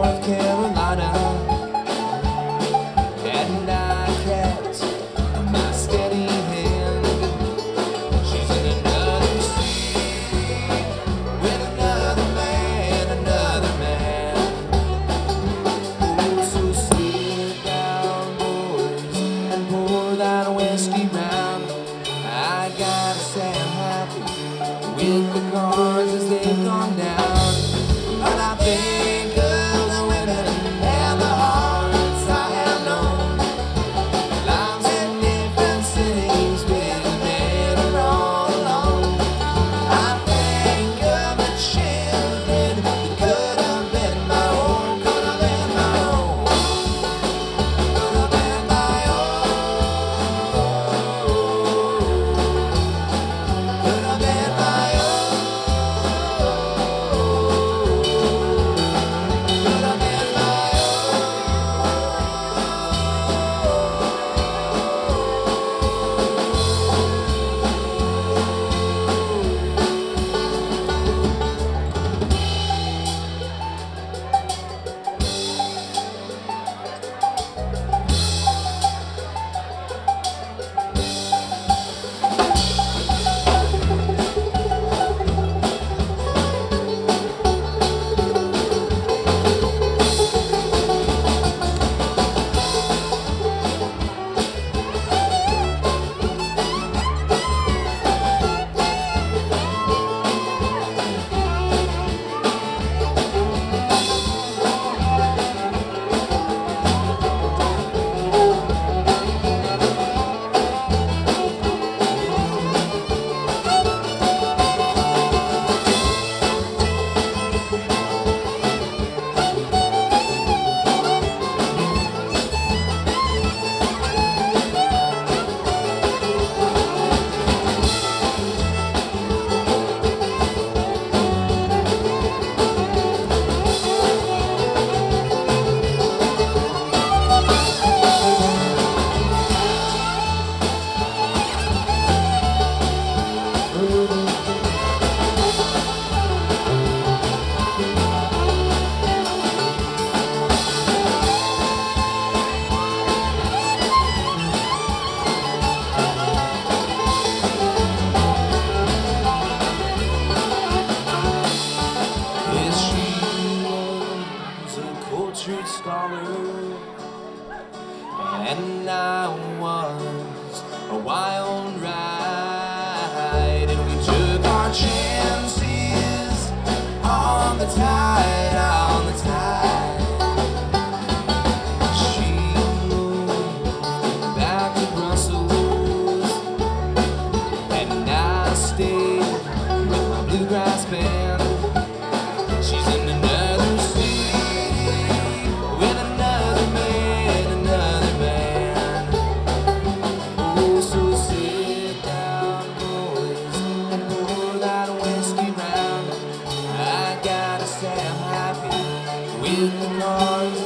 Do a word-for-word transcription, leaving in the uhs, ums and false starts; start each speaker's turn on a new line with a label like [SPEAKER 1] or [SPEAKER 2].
[SPEAKER 1] North Carolina, and I kept my steady hand. She's in another state with another man, another man. Ooh, so sit down, boys, and pour that whiskey round. I gotta say I'm happy with the cards as they've gone down. But I think of the women and the hearts I have known. Lives in different cities with men are all alone. I think of the children that could have been my own, could have been my own, could have been my own, could have been my own. Cultured scholar, and I was a wild ride, and we took our chances on the tide, on the tide. She moved back to Brussels, and I stayed with my bluegrass band. She's in another city with another man, another man. Oh, so sit down, boys, and pour that whiskey round. I gotta say I'm happy with the cards